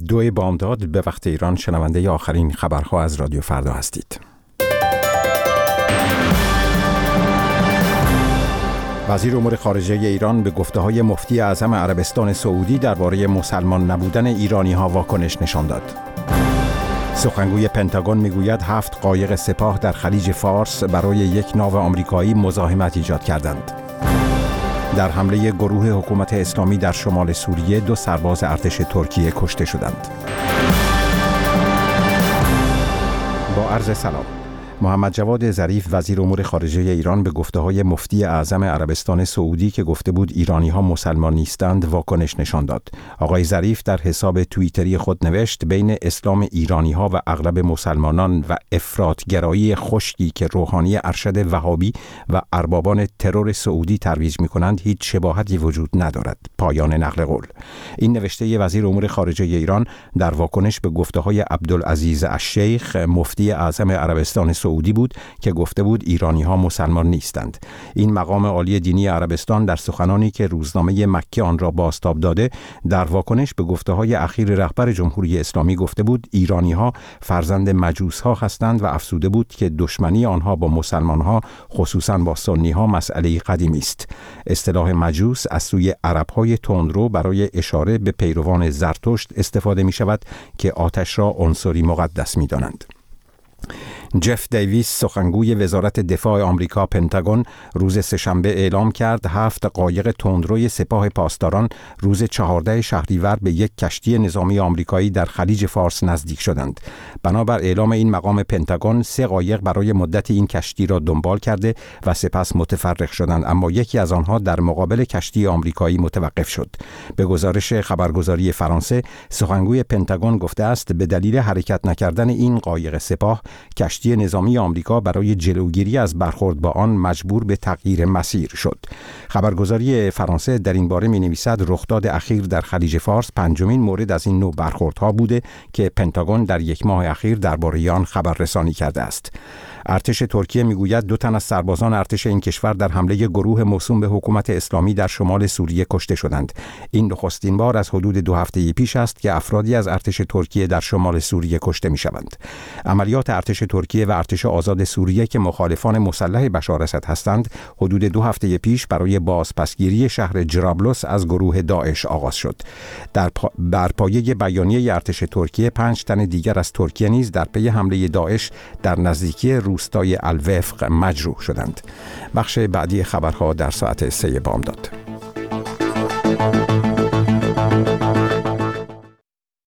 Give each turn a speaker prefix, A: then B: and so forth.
A: 2 بامداد به وقت ایران شنونده آخرین خبرها از رادیو فردا هستید. وزیر امور خارجه ایران به گفته‌های مفتی اعظم عربستان سعودی درباره مسلمان نبودن ایرانی‌ها واکنش نشان داد. سخنگوی پنتاگون میگوید 7 قایق سپاه در خلیج فارس برای یک ناو آمریکایی مزاحمت ایجاد کردند. در حمله گروه حکومت اسلامی در شمال سوریه 2 سرباز ارتش ترکیه کشته شدند. با عرض سلام. محمد جواد ظریف وزیر امور خارجه ایران به گفته‌های مفتی اعظم عربستان سعودی که گفته بود ایرانی‌ها مسلمان نیستند واکنش نشان داد. آقای ظریف در حساب توییتری خود نوشت بین اسلام ایرانی‌ها و اغلب مسلمانان و افراط‌گرایی خشکی که روحانی ارشد وهابی و اربابان ترور سعودی ترویج می‌کنند هیچ شباهتی وجود ندارد. پایان نقل قول. این نوشته وزیر امور خارجه ایران در واکنش به گفته‌های عبدالعزیز الشیخ مفتی اعظم عربستان سعودی بود که گفته بود ایرانی‌ها مسلمان نیستند. این مقام عالی دینی عربستان در سخنانی که روزنامه مکه آن را بازتاب داده در واکنش به گفته‌های اخیر رهبر جمهوری اسلامی گفته بود ایرانی‌ها فرزند مجوس‌ها هستند و افزوده بود که دشمنی آنها با مسلمان‌ها خصوصاً با سنی‌ها مسئله قدیمی است. اصطلاح مجوس از سوی عرب‌های تندرو برای اشاره به پیروان زرتشت استفاده می‌شود که آتش را عنصری مقدس می‌دانند. جف دیویس سخنگوی وزارت دفاع آمریکا پنتاگون روز سه‌شنبه اعلام کرد 7 قایق تندروی سپاه پاسداران روز 14 شهریور به یک کشتی نظامی آمریکایی در خلیج فارس نزدیک شدند. بنابر اعلام این مقام پنتاگون 3 قایق برای مدت این کشتی را دنبال کرده و سپس متفرق شدند، اما یکی از آنها در مقابل کشتی آمریکایی متوقف شد. به گزارش خبرگزاری فرانسه سخنگوی پنتاگون گفته است به دلیل حرکت نکردن این قایق سپاه کشتی نظامی آمریکا برای جلوگیری از برخورد با آن مجبور به تغییر مسیر شد. خبرگزاری فرانسه در این باره می‌نویسد رخداد اخیر در خلیج فارس 5مین مورد از این نوع برخوردها بوده که پنتاگون در 1 ماه اخیر درباره آن خبررسانی کرده است. ارتش ترکیه میگوید 2 تن از سربازان ارتش این کشور در حمله گروه موسوم به حکومت اسلامی در شمال سوریه کشته شدند. این نخستین بار از حدود 2 هفته پیش است که افرادی از ارتش ترکیه در شمال سوریه کشته میشوند. عملیات ارتش ترکیه و ارتش آزاد سوریه که مخالفان مسلح بشار اسد هستند حدود 2 هفته پیش برای بازپسگیری شهر جرابلس از گروه داعش آغاز شد. بر پایه بیانیه ارتش ترکیه 5 تن دیگر از ترکیه نیز در پی حمله داعش در نزدیکی روستای الوفق مجروح شدند. بخش بعدی خبرها در ساعت 3 بامداد.